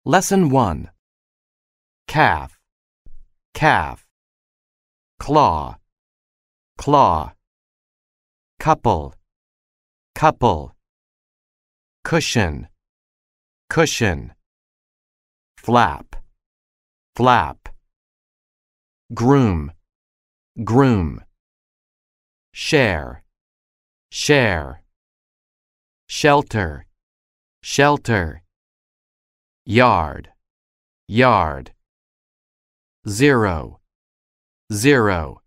Lesson 1. Calf, calf. Claw, claw. Couple, couple. Cushion, cushion. Flap, flap. Groom, groom. Share, share. Shelter, shelter. Yard, yard. Zero, zero.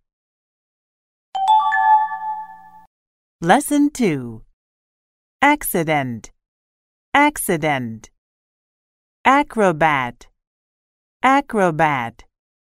Lesson 2. Accident, accident. Acrobat, acrobat.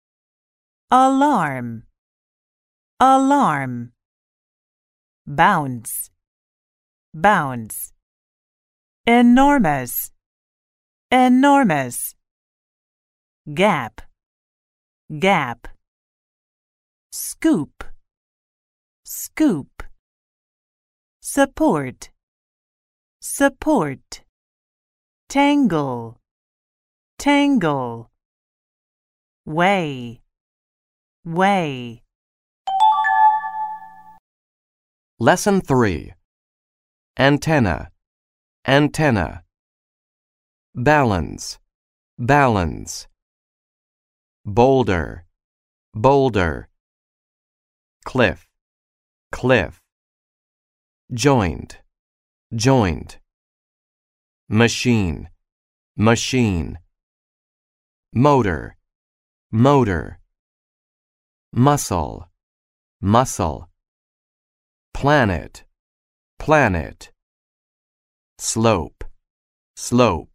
Alarm, alarm. Bounce, bounce. Enormous, enormous. Gap, gap. Scoop, scoop. Support, support. Tangle, tangle. Weigh, weigh. Lesson 3. Antenna, antenna. Balance, balance. Boulder, boulder. Cliff, cliff. Joint, joint. Machine, machine. Motor, motor. Muscle, muscle. Planet, planet. Slope, slope.